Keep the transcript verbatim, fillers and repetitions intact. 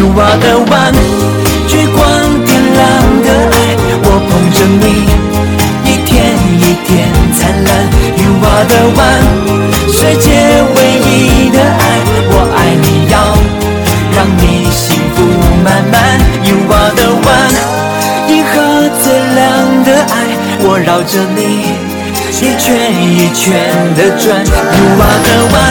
You are the one， 聚光点亮的爱，我捧着你，一天一天灿烂。You are the one， 世界唯一的爱，我爱你要让你幸福满满。You are the one， 银河最亮的爱，我绕着你一圈一圈的转。You are the one。